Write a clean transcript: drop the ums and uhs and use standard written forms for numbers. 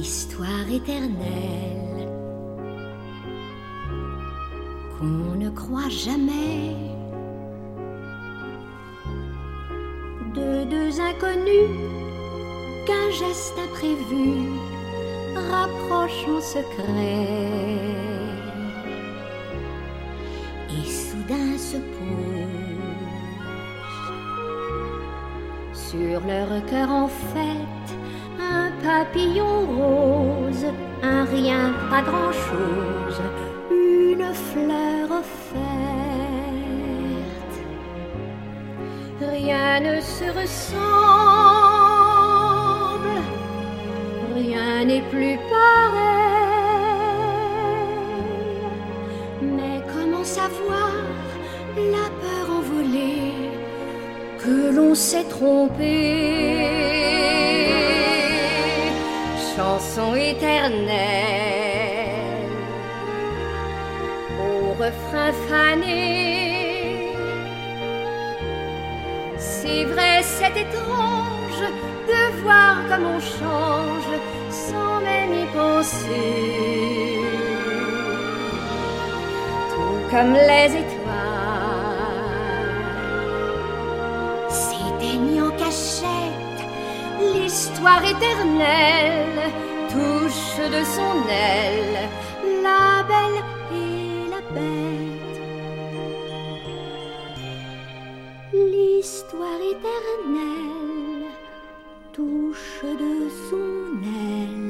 l'histoire éternelle qu'on ne croit jamais, de deux inconnus qu'un geste imprévu rapproche en secret et soudain se pose sur leur cœur en fête un papillon rose, un rien, pas grand-chose, une fleur offerte. Rien ne se ressemble, rien n'est plus pareil. Mais comment savoir la peur envolée que l'on s'est trompé? Chanson éternelle au refrain fané. C'est vrai, c'est étrange de voir comme on change sans même y penser. Tout comme les étoiles s'éteignent en cachette, l'histoire éternelle touche de son aile la belle et la bête. L'histoire éternelle touche de son aile